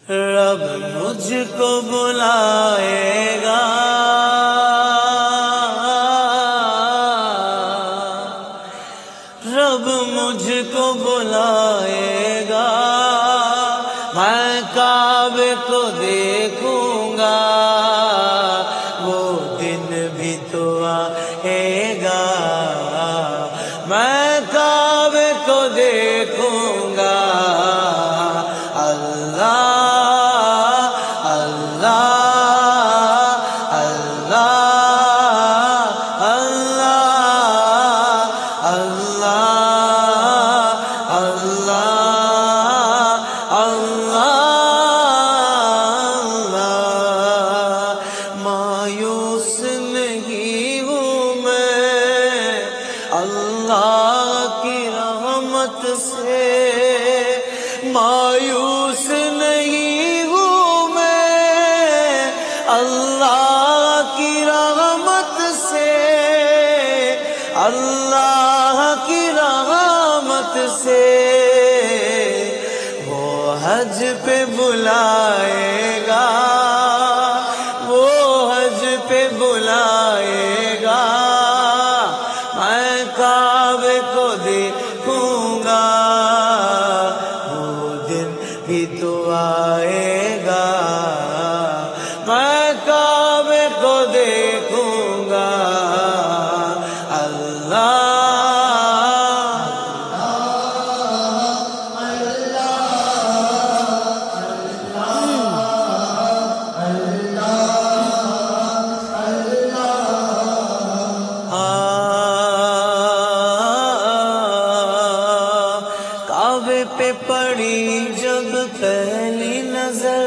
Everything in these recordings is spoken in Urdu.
رب مجھ کو بلائے گا، رب مجھ کو بلائے گا، میں کعبے کو دیکھوں گا، وہ دن بھی تو آئے گا، میں کعبے کو دیکھوں گا۔ اللہ مایوس نہیں ہوں میں اللہ کی رحمت سے، مایوس نہیں ہوں میں اللہ کی رحمت سے، اللہ کی رحمت سے۔ وہ حج پہ بلائے گا، وہ حج پہ بلائے گا، میں کعبے کو دیکھوں گا، وہ دن بھی تو آئے گا، میں کعبے کو دیکھوں گا۔ اللہ کعبے پہ پڑی جب پہلی نظر،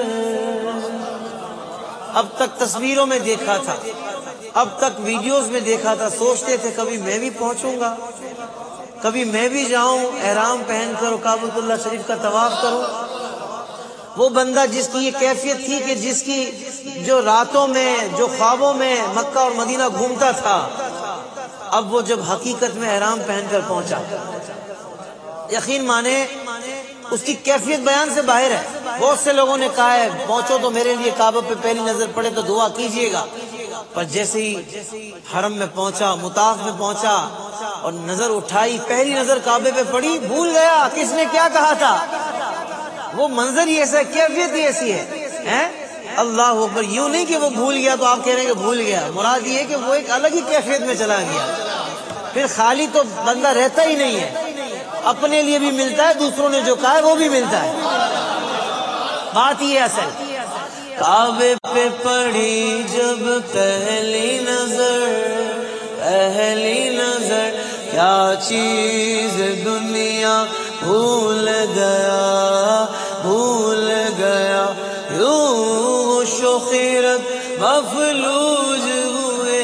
اب تک تصویروں میں دیکھا تھا، اب تک ویڈیوز میں دیکھا تھا، سوچتے تھے کبھی میں بھی پہنچوں گا، کبھی میں بھی جاؤں احرام پہن کر کعبۃ اللہ شریف کا طواف کروں۔ وہ بندہ جس کی یہ کیفیت تھی کہ جس کی جو راتوں میں جو خوابوں میں مکہ اور مدینہ گھومتا تھا، اب وہ جب حقیقت میں احرام پہن کر پہنچا، یقین مانے اس کی کیفیت بیان سے باہر ہے۔ بہت سے لوگوں نے کہا ہے پہنچو تو میرے لیے کعبہ پہ پہلی نظر پڑے تو دعا کیجئے گا، پر جیسے ہی حرم میں پہنچا، مطاف میں پہنچا اور نظر اٹھائی، پہلی نظر کعبے پہ پڑی، بھول گیا کس نے کیا کہا تھا۔ وہ منظر ہی ایسا ہے، کیفیت ہی ایسی ہے۔ اللہ اکبر، یوں نہیں کہ وہ بھول گیا تو آپ کہہ رہے ہیں کہ بھول گیا، مراد یہ ہے کہ وہ ایک الگ ہی کیفیت میں چلا گیا۔ پھر خالی تو بندہ رہتا ہی نہیں ہے، اپنے لیے بھی ملتا ہے، دوسروں نے جو کہا ہے وہ بھی ملتا ہے، بات یہ اصل۔ کعبے پہ پڑی جب پہلی نظر، پہلی نظر، کیا چیز دنیا بھول گیا، بھول گیا، یوں شخیرت مفلوج ہوئے،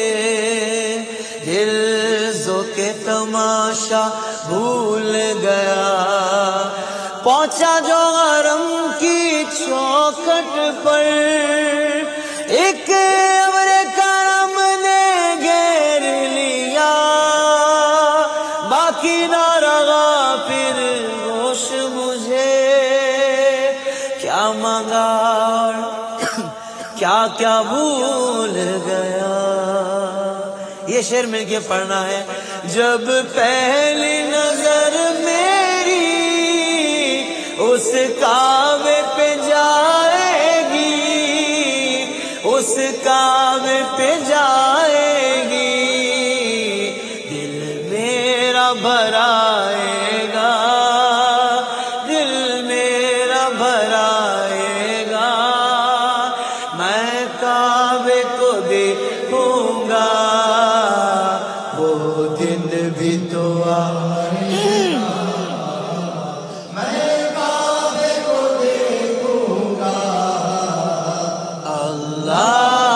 دل زو کے تماشا بھول گیا، پہنچا جو حرم کی چوکھٹ پر، ایک ابر کرم نے گھیر لیا، باقی نہ رہا پھر ہوش مجھے، کیا مانگا کیا کیا بھول گیا۔ یہ شعر مل کے پڑھنا ہے۔ جب پہلی نظر میری اس کعبے پہ جائے گی، اس کعبے پہ جائے گی، دل میرا بھر آئے گا، دل میرا بھر آئے گا، میں کعبے کو دیکھوں گا، وہ دن بھی تو آئے گا، میں کعبے کو دیکھوں گا۔ اللہ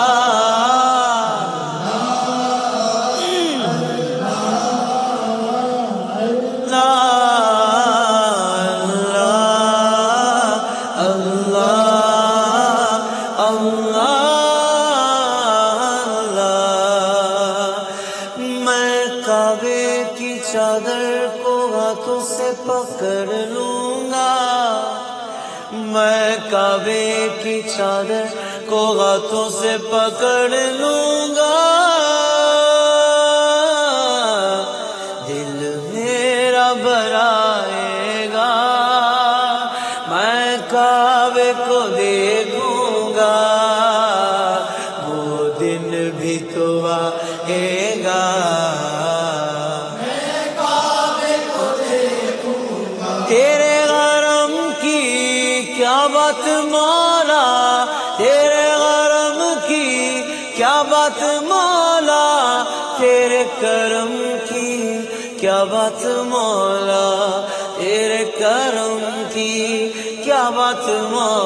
کعبے کی چادر کو ہاتھوں سے پکڑ لوں گا، میں کعبے کی چادر کو ہاتھوں سے پکڑ لوں گا، دل میرا بھرائے گا، میں کعبے کو دیکھوں گا، وہ دن بھی تو آئے گا، تیرے غرم کی کیا بات مولا، تیرے غرم کی کیا بات مولا، تیرے کرم کی کیا بات مولا، تیرے کرم کی کیا بات مولا۔